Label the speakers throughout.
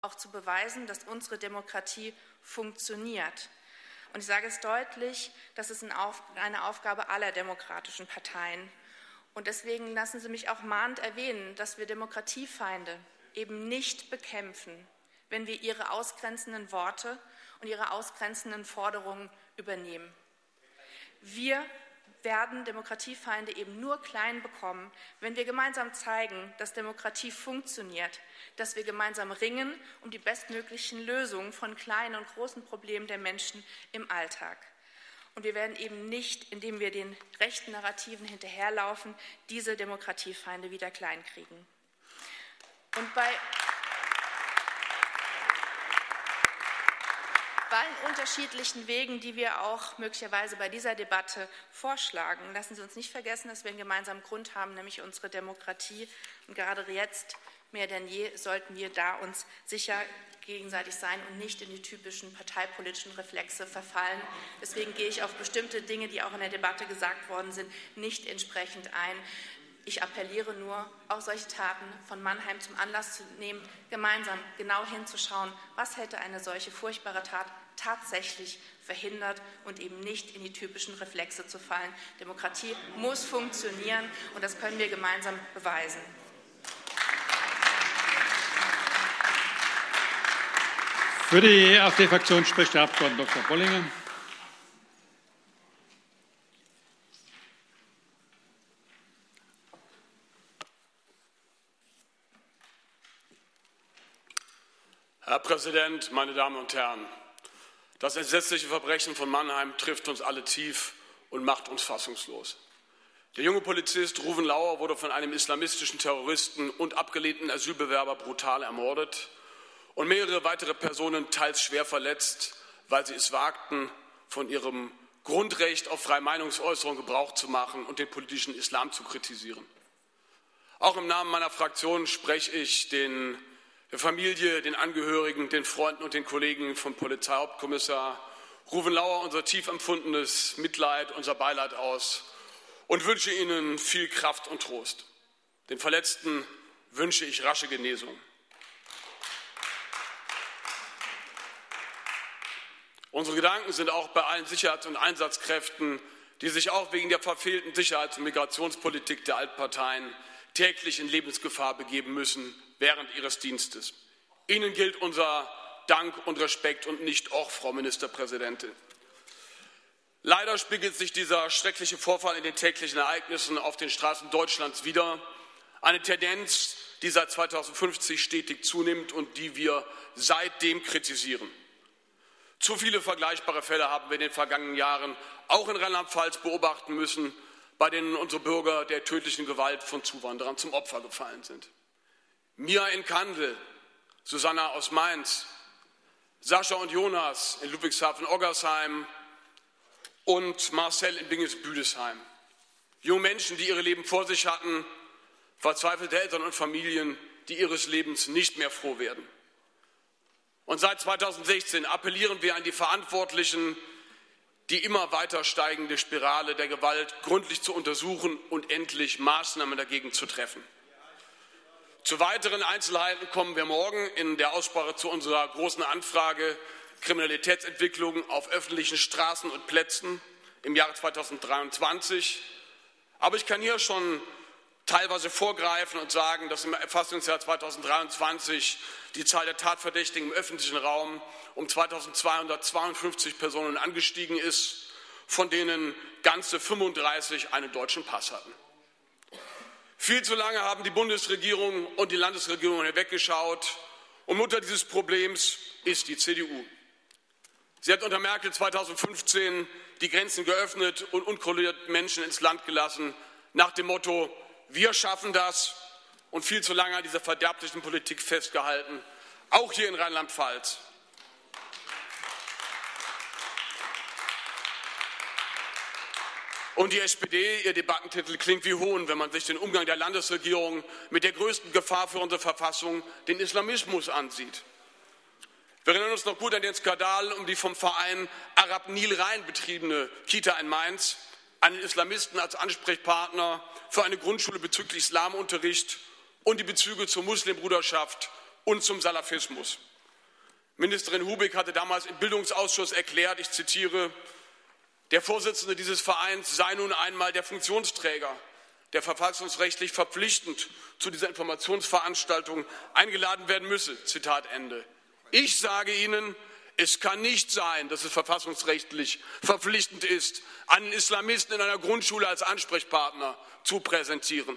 Speaker 1: auch zu beweisen, dass unsere Demokratie funktioniert. Und ich sage es deutlich, das ist eine Aufgabe aller demokratischen Parteien. Und deswegen lassen Sie mich auch mahnend erwähnen, dass wir Demokratiefeinde eben nicht bekämpfen, wenn wir ihre ausgrenzenden Worte und ihre ausgrenzenden Forderungen übernehmen. Wir werden Demokratiefeinde eben nur klein bekommen, wenn wir gemeinsam zeigen, dass Demokratie funktioniert, dass wir gemeinsam ringen um die bestmöglichen Lösungen von kleinen und großen Problemen der Menschen im Alltag. Und wir werden eben nicht, indem wir den rechten Narrativen hinterherlaufen, diese Demokratiefeinde wieder kleinkriegen. Und bei allen unterschiedlichen Wegen, die wir auch möglicherweise bei dieser Debatte vorschlagen, lassen Sie uns nicht vergessen, dass wir einen gemeinsamen Grund haben, nämlich unsere Demokratie. Und gerade jetzt mehr denn je sollten wir da uns sicher gegenseitig sein und nicht in die typischen parteipolitischen Reflexe verfallen. Deswegen gehe ich auf bestimmte Dinge, die auch in der Debatte gesagt worden sind, nicht entsprechend ein. Ich appelliere nur, auch solche Taten von Mannheim zum Anlass zu nehmen, gemeinsam genau hinzuschauen, was hätte eine solche furchtbare Tat tatsächlich verhindert und eben nicht in die typischen Reflexe zu fallen. Demokratie muss funktionieren und das können wir gemeinsam beweisen.
Speaker 2: Für die AfD-Fraktion spricht der Abgeordnete Dr. Bollinger.
Speaker 3: Herr Präsident, meine Damen und Herren! Das entsetzliche Verbrechen von Mannheim trifft uns alle tief und macht uns fassungslos. Der junge Polizist Rouven Lauer wurde von einem islamistischen Terroristen und abgelehnten Asylbewerber brutal ermordet und mehrere weitere Personen teils schwer verletzt, weil sie es wagten, von ihrem Grundrecht auf freie Meinungsäußerung Gebrauch zu machen und den politischen Islam zu kritisieren. Auch im Namen meiner Fraktion spreche ich der Familie, den Angehörigen, den Freunden und den Kollegen von Polizeihauptkommissar Rouven Lauer unser tief empfundenes Mitleid, unser Beileid aus und wünsche ihnen viel Kraft und Trost. Den Verletzten wünsche ich rasche Genesung. Unsere Gedanken sind auch bei allen Sicherheits- und Einsatzkräften, die sich auch wegen der verfehlten Sicherheits- und Migrationspolitik der Altparteien täglich in Lebensgefahr begeben müssen während ihres Dienstes. Ihnen gilt unser Dank und Respekt und nicht auch, Frau Ministerpräsidentin. Leider spiegelt sich dieser schreckliche Vorfall in den täglichen Ereignissen auf den Straßen Deutschlands wider. Eine Tendenz, die seit 2050 stetig zunimmt und die wir seitdem kritisieren. Zu viele vergleichbare Fälle haben wir in den vergangenen Jahren auch in Rheinland-Pfalz beobachten müssen, bei denen unsere Bürger der tödlichen Gewalt von Zuwanderern zum Opfer gefallen sind. Mia in Kandel, Susanna aus Mainz, Sascha und Jonas in Ludwigshafen-Oggersheim und Marcel in Binges-Büdesheim. Junge Menschen, die ihre Leben vor sich hatten, verzweifelte Eltern und Familien, die ihres Lebens nicht mehr froh werden. Und seit 2016 appellieren wir an die Verantwortlichen, die immer weiter steigende Spirale der Gewalt gründlich zu untersuchen und endlich Maßnahmen dagegen zu treffen. Zu weiteren Einzelheiten kommen wir morgen in der Aussprache zu unserer großen Anfrage Kriminalitätsentwicklung auf öffentlichen Straßen und Plätzen im Jahre 2023. Aber ich kann hier schon teilweise vorgreifen und sagen, dass im Erfassungsjahr 2023 die Zahl der Tatverdächtigen im öffentlichen Raum um 2252 Personen angestiegen ist, von denen ganze 35 einen deutschen Pass hatten. Viel zu lange haben die Bundesregierung und die Landesregierung hinweggeschaut und Mutter dieses Problems ist die CDU. Sie hat unter Merkel 2015 die Grenzen geöffnet und unkontrolliert Menschen ins Land gelassen, nach dem Motto, wir schaffen das, und viel zu lange an dieser verderblichen Politik festgehalten, auch hier in Rheinland-Pfalz. Und die SPD, ihr Debattentitel klingt wie Hohn, wenn man sich den Umgang der Landesregierung mit der größten Gefahr für unsere Verfassung, den Islamismus, ansieht. Wir erinnern uns noch gut an den Skandal um die vom Verein Arab Nil Rhein betriebene Kita in Mainz, einen Islamisten als Ansprechpartner für eine Grundschule bezüglich Islamunterricht und die Bezüge zur Muslimbruderschaft und zum Salafismus. Ministerin Hubig hatte damals im Bildungsausschuss erklärt, ich zitiere, der Vorsitzende dieses Vereins sei nun einmal der Funktionsträger, der verfassungsrechtlich verpflichtend zu dieser Informationsveranstaltung eingeladen werden müsse. Zitat Ende. Ich sage Ihnen, es kann nicht sein, dass es verfassungsrechtlich verpflichtend ist, einen Islamisten in einer Grundschule als Ansprechpartner zu präsentieren.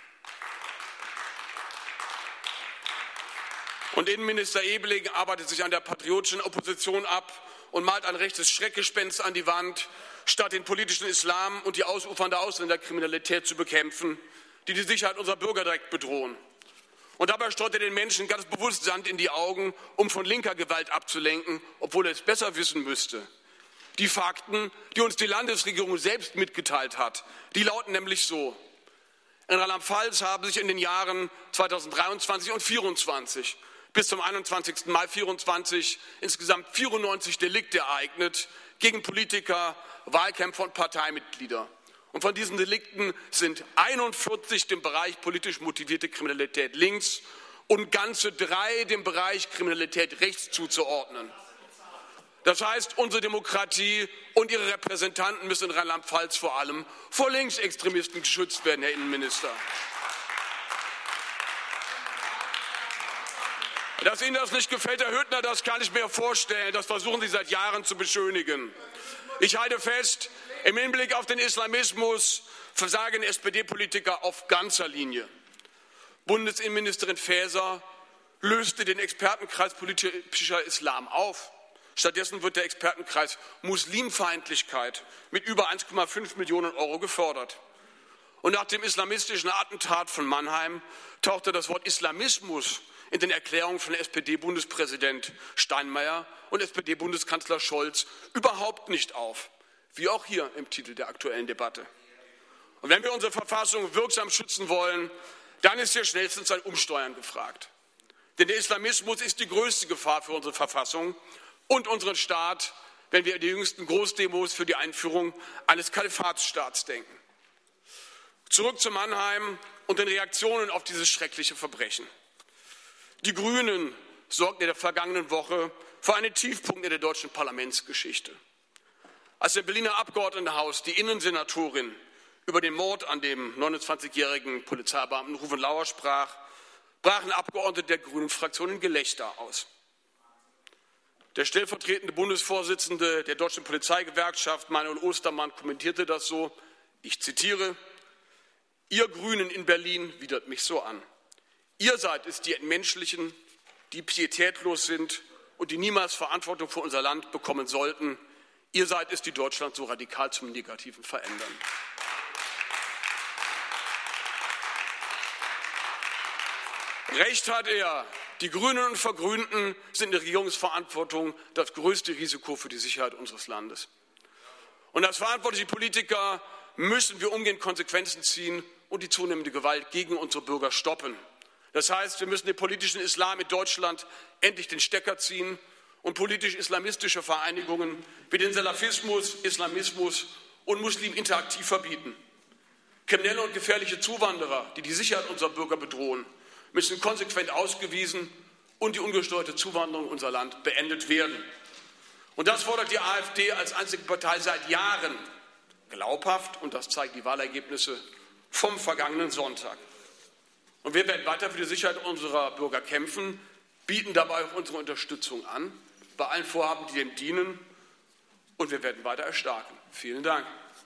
Speaker 3: Und Innenminister Ebeling arbeitet sich an der patriotischen Opposition ab und malt ein rechtes Schreckgespenst an die Wand, statt den politischen Islam und die ausufernde Ausländerkriminalität zu bekämpfen, die die Sicherheit unserer Bürger direkt bedrohen. Und dabei streut er den Menschen ganz bewusst Sand in die Augen, um von linker Gewalt abzulenken, obwohl er es besser wissen müsste. Die Fakten, die uns die Landesregierung selbst mitgeteilt hat, die lauten nämlich so. In Rheinland-Pfalz haben sich in den Jahren 2023 und 2024 bis zum 21. Mai 2024 insgesamt 94 Delikte ereignet gegen Politiker, Wahlkämpfer und Parteimitglieder. Und von diesen Delikten sind 41 dem Bereich politisch motivierte Kriminalität links und ganze 3 dem Bereich Kriminalität rechts zuzuordnen. Das heißt, unsere Demokratie und ihre Repräsentanten müssen in Rheinland-Pfalz vor allem vor Linksextremisten geschützt werden, Herr Innenminister. Dass Ihnen das nicht gefällt, Herr Hüttner, das kann ich mir vorstellen. Das versuchen Sie seit Jahren zu beschönigen. Ich halte fest, im Hinblick auf den Islamismus versagen SPD-Politiker auf ganzer Linie. Bundesinnenministerin Faeser löste den Expertenkreis politischer Islam auf. Stattdessen wird der Expertenkreis Muslimfeindlichkeit mit über 1,5 Millionen € gefördert. Und nach dem islamistischen Attentat von Mannheim tauchte das Wort Islamismus in den Erklärungen von SPD-Bundespräsident Steinmeier und SPD-Bundeskanzler Scholz überhaupt nicht auf, wie auch hier im Titel der aktuellen Debatte. Und wenn wir unsere Verfassung wirksam schützen wollen, dann ist hier schnellstens ein Umsteuern gefragt. Denn der Islamismus ist die größte Gefahr für unsere Verfassung und unseren Staat, wenn wir an die jüngsten Großdemos für die Einführung eines Kalifatsstaats denken. Zurück zu Mannheim und den Reaktionen auf dieses schreckliche Verbrechen. Die Grünen sorgten in der vergangenen Woche für einen Tiefpunkt in der deutschen Parlamentsgeschichte. Als im Berliner Abgeordnetenhaus die Innensenatorin über den Mord an dem 29-jährigen Polizeibeamten Ruven Lauer sprach, brachen Abgeordnete der Grünen-Fraktion in Gelächter aus. Der stellvertretende Bundesvorsitzende der Deutschen Polizeigewerkschaft, Manuel Ostermann, kommentierte das so, ich zitiere, Ihr Grünen in Berlin widert mich so an. Ihr seid es, die entmenschlichen, die pietätlos sind und die niemals Verantwortung für unser Land bekommen sollten. Ihr seid es, die Deutschland so radikal zum Negativen verändern. Recht hat er. Die Grünen und Vergrünten sind in der Regierungsverantwortung das größte Risiko für die Sicherheit unseres Landes. Und als verantwortliche Politiker müssen wir umgehend Konsequenzen ziehen und die zunehmende Gewalt gegen unsere Bürger stoppen. Das heißt, wir müssen den politischen Islam in Deutschland endlich den Stecker ziehen und politisch-islamistische Vereinigungen wie den Salafismus, Islamismus und Muslim interaktiv verbieten. Kriminelle und gefährliche Zuwanderer, die die Sicherheit unserer Bürger bedrohen, müssen konsequent ausgewiesen und die ungesteuerte Zuwanderung in unser Land beendet werden. Und das fordert die AfD als einzige Partei seit Jahren glaubhaft, und das zeigen die Wahlergebnisse vom vergangenen Sonntag. Und wir werden weiter für die Sicherheit unserer Bürger kämpfen, bieten dabei auch unsere Unterstützung an, bei allen Vorhaben, die dem dienen, und wir werden weiter erstarken. Vielen Dank.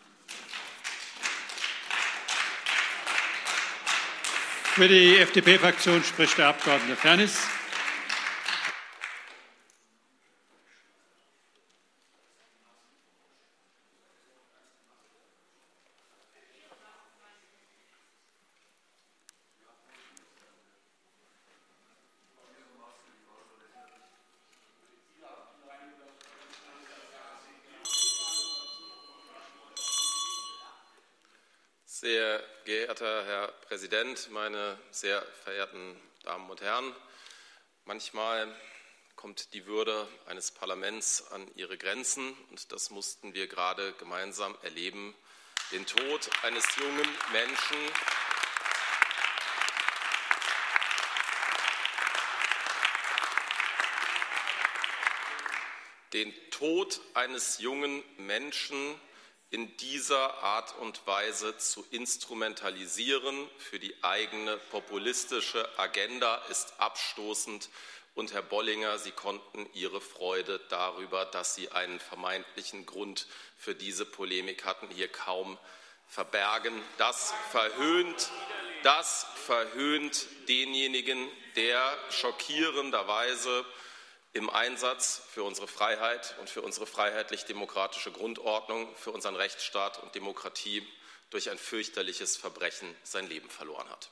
Speaker 2: Für die FDP-Fraktion spricht der Abgeordnete Fernis.
Speaker 4: Sehr geehrter Herr Präsident, meine sehr verehrten Damen und Herren! Manchmal kommt die Würde eines Parlaments an ihre Grenzen, und das mussten wir gerade gemeinsam erleben. Den Tod eines jungen Menschen, den Tod eines jungen Menschen in dieser Art und Weise zu instrumentalisieren für die eigene populistische Agenda ist abstoßend. Und Herr Bollinger, Sie konnten Ihre Freude darüber, dass Sie einen vermeintlichen Grund für diese Polemik hatten, hier kaum verbergen. Das verhöhnt denjenigen, der schockierenderweise im Einsatz für unsere Freiheit und für unsere freiheitlich-demokratische Grundordnung, für unseren Rechtsstaat und Demokratie durch ein fürchterliches Verbrechen sein Leben verloren hat.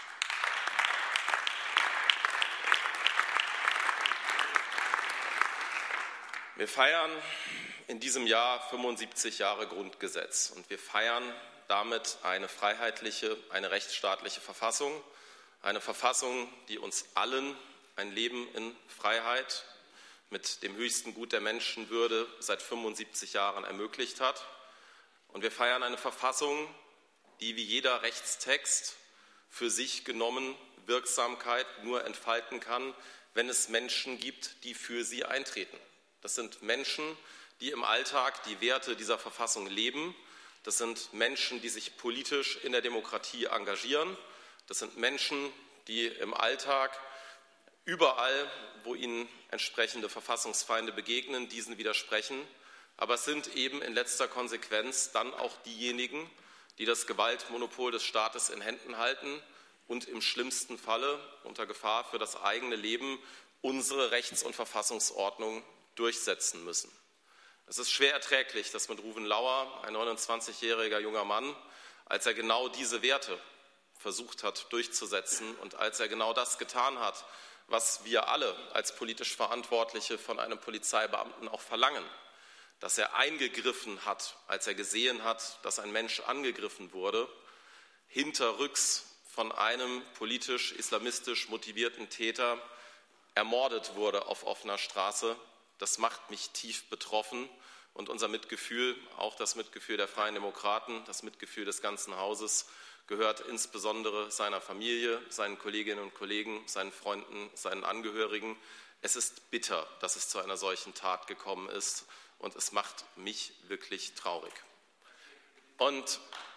Speaker 4: Wir feiern in diesem Jahr 75 Jahre Grundgesetz und wir feiern damit eine freiheitliche, eine rechtsstaatliche Verfassung, eine Verfassung, die uns allen ein Leben in Freiheit mit dem höchsten Gut der Menschenwürde seit 75 Jahren ermöglicht hat. Und wir feiern eine Verfassung, die wie jeder Rechtstext für sich genommen Wirksamkeit nur entfalten kann, wenn es Menschen gibt, die für sie eintreten. Das sind Menschen, die im Alltag die Werte dieser Verfassung leben. Das sind Menschen, die sich politisch in der Demokratie engagieren. Das sind Menschen, die im Alltag überall, wo ihnen entsprechende Verfassungsfeinde begegnen, diesen widersprechen. Aber es sind eben in letzter Konsequenz dann auch diejenigen, die das Gewaltmonopol des Staates in Händen halten und im schlimmsten Falle unter Gefahr für das eigene Leben unsere Rechts- und Verfassungsordnung durchsetzen müssen. Es ist schwer erträglich, dass mit Ruven Lauer, ein 29-jähriger junger Mann, als er genau diese Werte versucht hat durchzusetzen und als er genau das getan hat, was wir alle als politisch Verantwortliche von einem Polizeibeamten auch verlangen, dass er eingegriffen hat, als er gesehen hat, dass ein Mensch angegriffen wurde, hinterrücks von einem politisch-islamistisch motivierten Täter ermordet wurde auf offener Straße. Das macht mich tief betroffen und unser Mitgefühl, auch das Mitgefühl der Freien Demokraten, das Mitgefühl des ganzen Hauses, gehört insbesondere seiner Familie, seinen Kolleginnen und Kollegen, seinen Freunden, seinen Angehörigen. Es ist bitter, dass es zu einer solchen Tat gekommen ist und es macht mich wirklich traurig. Und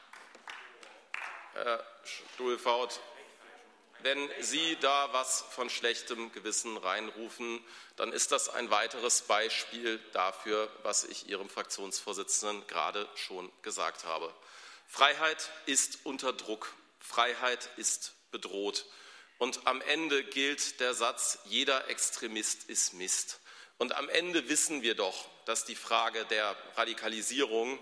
Speaker 4: Herr Stuhlfaut, wenn Sie da was von schlechtem Gewissen reinrufen, dann ist das ein weiteres Beispiel dafür, was ich Ihrem Fraktionsvorsitzenden gerade schon gesagt habe. Freiheit ist unter Druck, Freiheit ist bedroht. Und am Ende gilt der Satz, jeder Extremist ist Mist. Und am Ende wissen wir doch, dass die Frage der Radikalisierung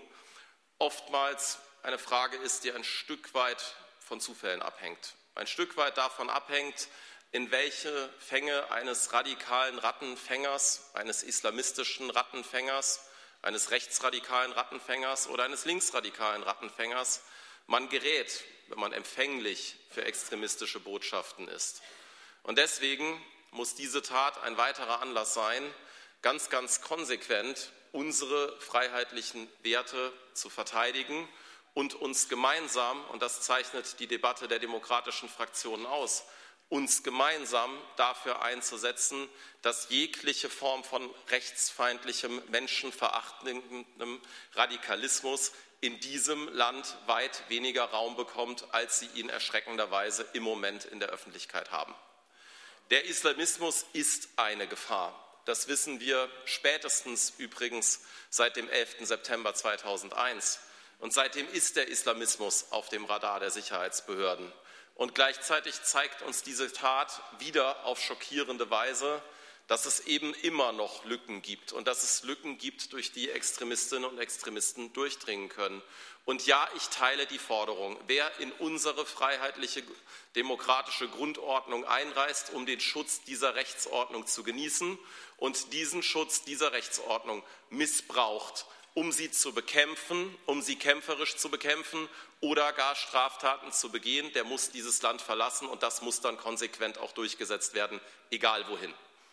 Speaker 4: oftmals eine Frage ist, die ein Stück weit von Zufällen abhängt. Ein Stück weit davon abhängt, in welche Fänge eines radikalen Rattenfängers, eines islamistischen Rattenfängers, eines rechtsradikalen Rattenfängers oder eines linksradikalen Rattenfängers man gerät, wenn man empfänglich für extremistische Botschaften ist. Und deswegen muss diese Tat ein weiterer Anlass sein, ganz, ganz konsequent unsere freiheitlichen Werte zu verteidigen und uns gemeinsam, und das zeichnet die Debatte der demokratischen Fraktionen aus, uns gemeinsam dafür einzusetzen, dass jegliche Form von rechtsfeindlichem, menschenverachtendem Radikalismus in diesem Land weit weniger Raum bekommt, als sie ihn erschreckenderweise im Moment in der Öffentlichkeit haben. Der Islamismus ist eine Gefahr. Das wissen wir spätestens übrigens seit dem 11. September 2001. Und seitdem ist der Islamismus auf dem Radar der Sicherheitsbehörden. Und gleichzeitig zeigt uns diese Tat wieder auf schockierende Weise, dass es eben immer noch Lücken gibt und dass es Lücken gibt, durch die Extremistinnen und Extremisten durchdringen können. Und ja, ich teile die Forderung, wer in unsere freiheitliche demokratische Grundordnung einreist, um den Schutz dieser Rechtsordnung zu genießen und diesen Schutz dieser Rechtsordnung missbraucht, um sie zu bekämpfen, um sie kämpferisch zu bekämpfen oder gar Straftaten zu begehen, der muss dieses Land verlassen und das muss dann konsequent auch durchgesetzt werden, egal wohin.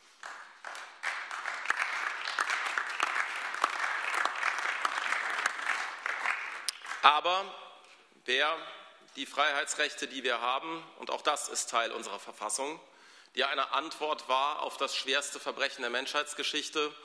Speaker 4: Aber wer die Freiheitsrechte, die wir haben, und auch das ist Teil unserer Verfassung, die eine Antwort war auf das schwerste Verbrechen der Menschheitsgeschichte,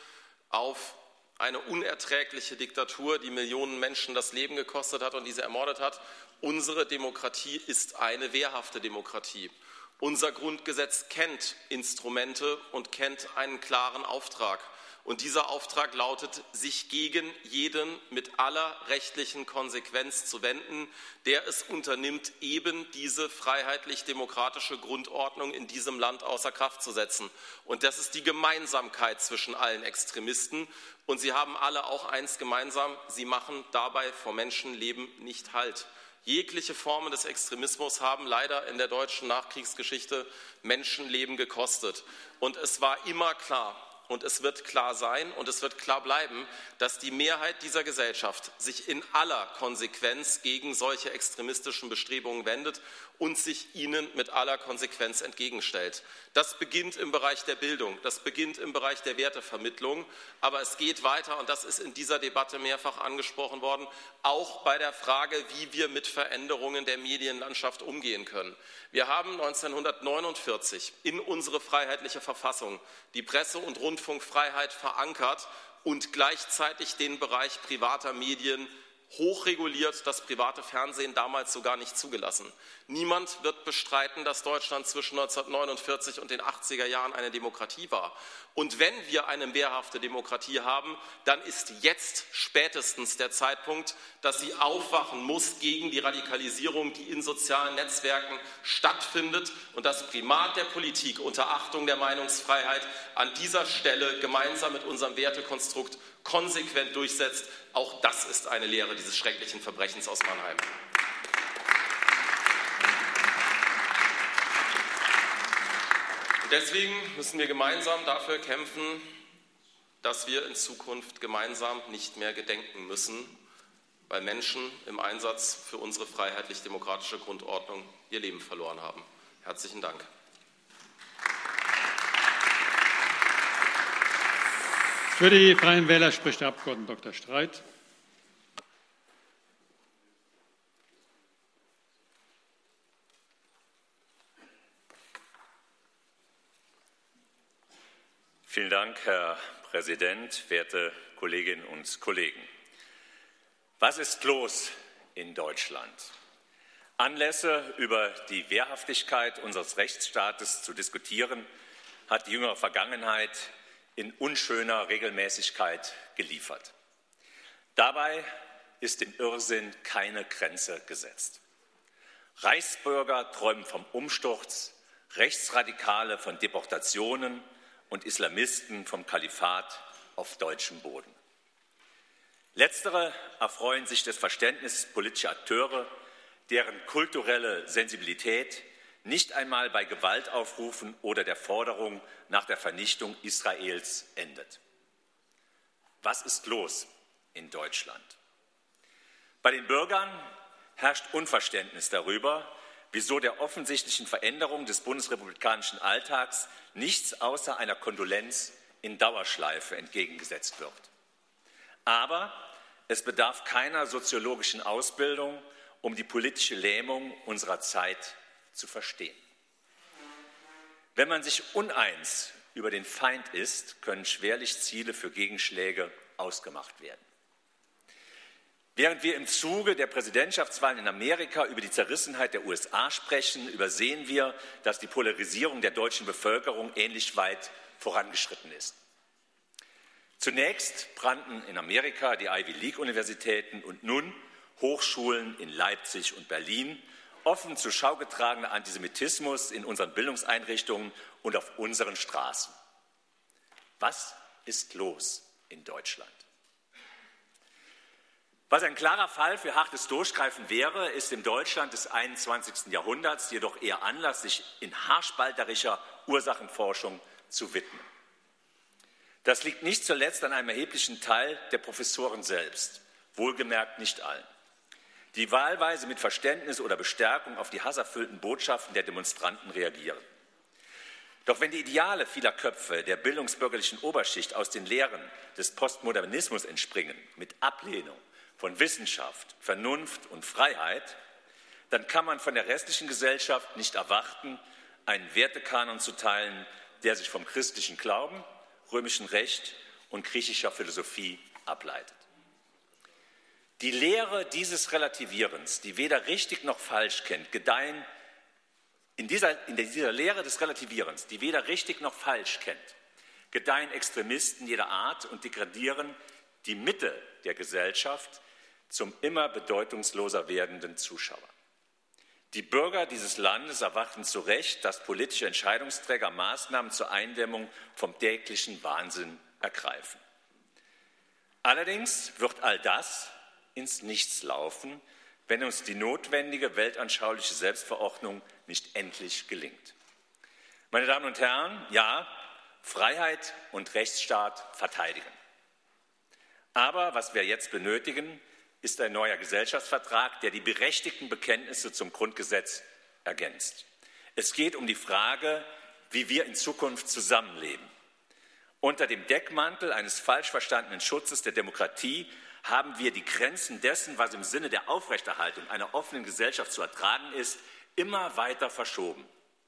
Speaker 4: auf eine unerträgliche Diktatur, die Millionen Menschen das Leben gekostet hat und diese ermordet hat. Unsere Demokratie ist eine wehrhafte Demokratie. Unser Grundgesetz kennt Instrumente und kennt einen klaren Auftrag. Und dieser Auftrag lautet, sich gegen jeden mit aller rechtlichen Konsequenz zu wenden, der es unternimmt, eben diese freiheitlich-demokratische Grundordnung in diesem Land außer Kraft zu setzen. Und das ist die Gemeinsamkeit zwischen allen Extremisten. Und sie haben alle auch eins gemeinsam, sie machen dabei vor Menschenleben nicht Halt. Jegliche Formen des Extremismus haben leider in der deutschen Nachkriegsgeschichte Menschenleben gekostet. Und es war immer klar, und es wird klar sein und es wird klar bleiben, dass die Mehrheit dieser Gesellschaft sich in aller Konsequenz gegen solche extremistischen Bestrebungen wendet und sich ihnen mit aller Konsequenz entgegenstellt. Das beginnt im Bereich der Bildung, das beginnt im Bereich der Wertevermittlung, aber es geht weiter, und das ist in dieser Debatte mehrfach angesprochen worden, auch bei der Frage, wie wir mit Veränderungen der Medienlandschaft umgehen können. Wir haben 1949 in unsere freiheitliche Verfassung die Presse- und Rundfunkfreiheit verankert und gleichzeitig den Bereich privater Medien hochreguliert, das private Fernsehen damals sogar nicht zugelassen. Niemand wird bestreiten, dass Deutschland zwischen 1949 und den 80er Jahren eine Demokratie war. Und wenn wir eine wehrhafte Demokratie haben, dann ist jetzt spätestens der Zeitpunkt, dass sie aufwachen muss gegen die Radikalisierung, die in sozialen Netzwerken stattfindet, und das Primat der Politik unter Achtung der Meinungsfreiheit an dieser Stelle gemeinsam mit unserem Wertekonstrukt konsequent durchsetzt. Auch das ist eine Lehre dieses schrecklichen Verbrechens aus Mannheim. Deswegen müssen wir gemeinsam dafür kämpfen, dass wir in Zukunft gemeinsam nicht mehr gedenken müssen, weil Menschen im Einsatz für unsere freiheitlich-demokratische Grundordnung ihr Leben verloren haben. Herzlichen Dank.
Speaker 2: Für die Freien Wähler spricht der Abgeordnete Dr. Streit.
Speaker 5: Vielen Dank, Herr Präsident, werte Kolleginnen und Kollegen. Was ist los in Deutschland? Anlässe, über die Wehrhaftigkeit unseres Rechtsstaates zu diskutieren, hat die jüngere Vergangenheit in unschöner Regelmäßigkeit geliefert. Dabei ist dem Irrsinn keine Grenze gesetzt. Reichsbürger träumen vom Umsturz, Rechtsradikale von Deportationen und Islamisten vom Kalifat auf deutschem Boden. Letztere erfreuen sich des Verständnisses politischer Akteure, deren kulturelle Sensibilität nicht einmal bei Gewaltaufrufen oder der Forderung nach der Vernichtung Israels endet. Was ist los in Deutschland? Bei den Bürgern herrscht Unverständnis darüber, wieso der offensichtlichen Veränderung des bundesrepublikanischen Alltags nichts außer einer Kondolenz in Dauerschleife entgegengesetzt wird. Aber es bedarf keiner soziologischen Ausbildung, um die politische Lähmung unserer Zeit zu verstehen. Wenn man sich uneins über den Feind ist, können schwerlich Ziele für Gegenschläge ausgemacht werden. Während wir im Zuge der Präsidentschaftswahlen in Amerika über die Zerrissenheit der USA sprechen, übersehen wir, dass die Polarisierung der deutschen Bevölkerung ähnlich weit vorangeschritten ist. Zunächst brannten in Amerika die Ivy League-Universitäten und nun Hochschulen in Leipzig und Berlin, offen zur Schau getragener Antisemitismus in unseren Bildungseinrichtungen und auf unseren Straßen. Was ist los in Deutschland? Was ein klarer Fall für hartes Durchgreifen wäre, ist im Deutschland des 21. Jahrhunderts jedoch eher Anlass, sich in haarspalterischer Ursachenforschung zu widmen. Das liegt nicht zuletzt an einem erheblichen Teil der Professoren selbst, wohlgemerkt nicht allen, die wahlweise mit Verständnis oder Bestärkung auf die hasserfüllten Botschaften der Demonstranten reagieren. Doch wenn die Ideale vieler Köpfe der bildungsbürgerlichen Oberschicht aus den Lehren des Postmodernismus entspringen, mit Ablehnung von Wissenschaft, Vernunft und Freiheit, dann kann man von der restlichen Gesellschaft nicht erwarten, einen Wertekanon zu teilen, der sich vom christlichen Glauben, römischen Recht und griechischer Philosophie ableitet. Die Lehre dieses Relativierens, die weder richtig noch falsch kennt, gedeihen in dieser Lehre des Relativierens, die weder richtig noch falsch kennt, gedeihen Extremisten jeder Art und degradieren die Mitte der Gesellschaft zum immer bedeutungsloser werdenden Zuschauer. Die Bürger dieses Landes erwarten zu Recht, dass politische Entscheidungsträger Maßnahmen zur Eindämmung vom täglichen Wahnsinn ergreifen. Allerdings wird all das ins Nichts laufen, wenn uns die notwendige weltanschauliche Selbstverordnung nicht endlich gelingt. Meine Damen und Herren, ja, Freiheit und Rechtsstaat verteidigen. Aber was wir jetzt benötigen, ist ein neuer Gesellschaftsvertrag, der die berechtigten Bekenntnisse zum Grundgesetz ergänzt. Es geht um die Frage, wie wir in Zukunft zusammenleben. Unter dem Deckmantel eines falsch verstandenen Schutzes der Demokratie haben wir die Grenzen dessen, was im Sinne der Aufrechterhaltung einer offenen Gesellschaft zu ertragen ist, immer weiter verschoben.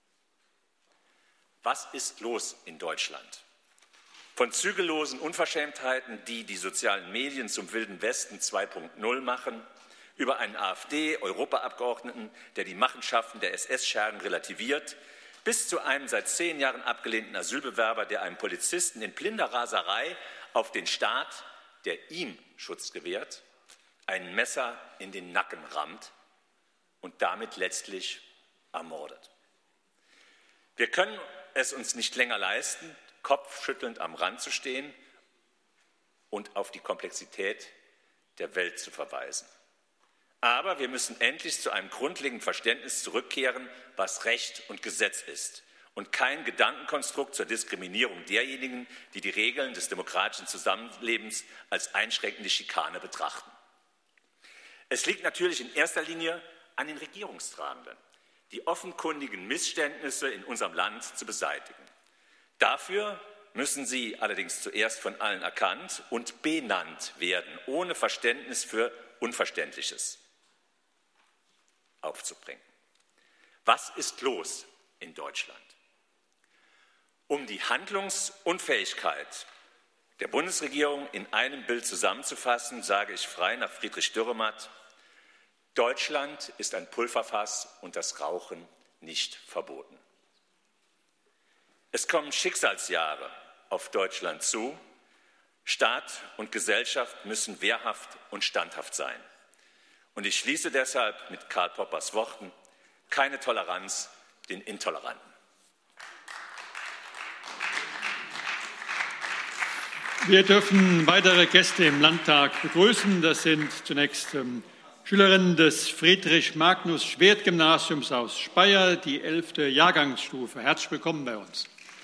Speaker 5: Was ist los in Deutschland? Von zügellosen Unverschämtheiten, die die sozialen Medien zum Wilden Westen 2.0 machen, über einen AfD-Europaabgeordneten, der die Machenschaften der SS-Schergen relativiert, bis zu einem seit 10 Jahren abgelehnten Asylbewerber, der einem Polizisten in blinder Raserei auf den Staat, der ihm Schutz gewährt, ein Messer in den Nacken rammt und damit letztlich ermordet. Wir können es uns nicht länger leisten, kopfschüttelnd am Rand zu stehen und auf die Komplexität der Welt zu verweisen. Aber wir müssen endlich zu einem grundlegenden Verständnis zurückkehren, was Recht und Gesetz ist und kein Gedankenkonstrukt zur Diskriminierung derjenigen, die die Regeln des demokratischen Zusammenlebens als einschränkende Schikane betrachten. Es liegt natürlich in erster Linie an den Regierungstragenden, die offenkundigen Missständnisse in unserem Land zu beseitigen. Dafür müssen sie allerdings zuerst von allen erkannt und benannt werden, ohne Verständnis für Unverständliches aufzubringen. Was ist los in Deutschland? Um die Handlungsunfähigkeit der Bundesregierung in einem Bild zusammenzufassen, sage ich frei nach Friedrich Dürrenmatt: Deutschland ist ein Pulverfass und das Rauchen nicht verboten. Es kommen Schicksalsjahre auf Deutschland zu. Staat und Gesellschaft müssen wehrhaft und standhaft sein. Und ich schließe deshalb mit Karl Poppers Worten: keine Toleranz den Intoleranten.
Speaker 2: Wir dürfen weitere Gäste im Landtag begrüßen. Das sind zunächst Schülerinnen des Friedrich-Magnus-Schwert-Gymnasiums aus Speyer, die 11. Jahrgangsstufe. Herzlich willkommen bei uns.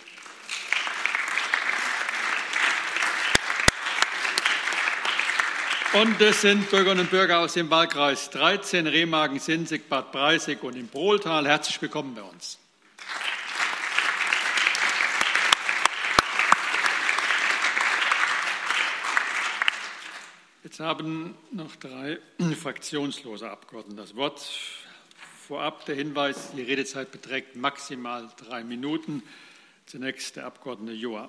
Speaker 2: Und es sind Bürgerinnen und Bürger aus dem Wahlkreis 13, Remagen, Sinzig, Bad Breisig und im Brohltal. Herzlich willkommen bei uns. Jetzt haben noch 3 fraktionslose Abgeordnete das Wort. Vorab der Hinweis, die Redezeit beträgt maximal 3 Minuten. Zunächst der Abgeordnete Joa.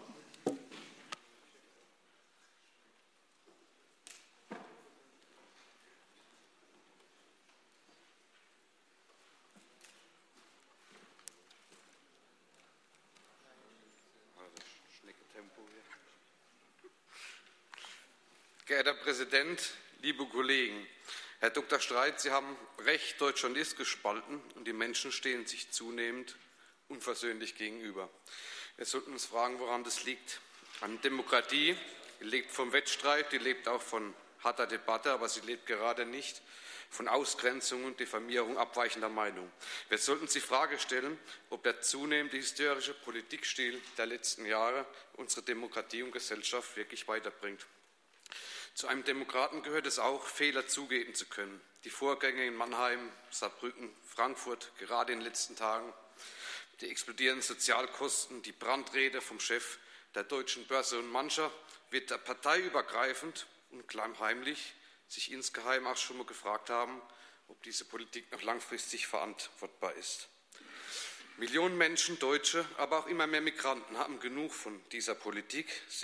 Speaker 6: Geehrter Herr Präsident, liebe Kollegen! Herr Dr. Streit, Sie haben recht, Deutschland ist gespalten und die Menschen stehen sich zunehmend unversöhnlich gegenüber. Wir sollten uns fragen, woran das liegt. An Demokratie, die lebt vom Wettstreit, die lebt auch von harter Debatte, aber sie lebt gerade nicht von Ausgrenzung und Diffamierung abweichender Meinung. Wir sollten uns die Frage stellen, ob der zunehmende hysterische Politikstil der letzten Jahre unsere Demokratie und Gesellschaft wirklich weiterbringt. Zu einem Demokraten gehört es auch, Fehler zugeben zu können. Die Vorgänge in Mannheim, Saarbrücken, Frankfurt, gerade in den letzten Tagen, die explodierenden Sozialkosten, die Brandrede vom Chef der Deutschen Börse und mancher wird parteiübergreifend und klammheimlich sich insgeheim auch schon mal gefragt haben, ob diese Politik noch langfristig verantwortbar ist. Millionen Menschen, Deutsche, aber auch immer mehr Migranten haben genug von dieser Politik.